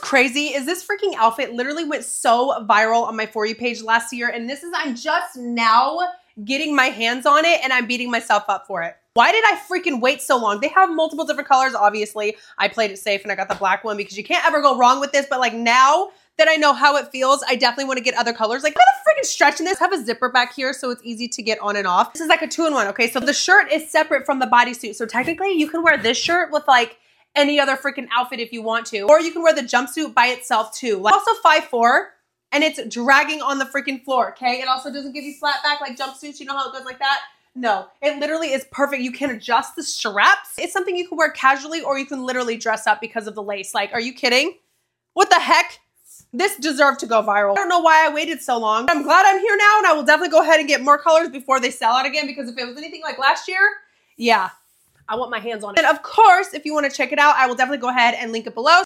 crazy is this freaking outfit literally went so viral on my For You page last year, and I'm just now getting my hands on it and I'm beating myself up for it. Why did I freaking wait so long? They have multiple different colors, obviously. I played it safe and I got the black one because you can't ever go wrong with this, but like now that I know how it feels, I definitely want to get other colors. Like, I'm freaking stretching this. I have a zipper back here so it's easy to get on and off. This is like a 2-in-1, okay? So the shirt is separate from the bodysuit. So technically you can wear this shirt with like any other freaking outfit if you want to, or you can wear the jumpsuit by itself too. Like, also 5'4", and it's dragging on the freaking floor, okay? It also doesn't give you flat back like jumpsuits. You know how it goes like that? No, it literally is perfect. You can adjust the straps. It's something you can wear casually or you can literally dress up because of the lace. Like, are you kidding? What the heck? This deserved to go viral. I don't know why I waited so long. I'm glad I'm here now, and I will definitely go ahead and get more colors before they sell out again, because if it was anything like last year, yeah, I want my hands on it. And of course, if you want to check it out, I will definitely go ahead and link it below.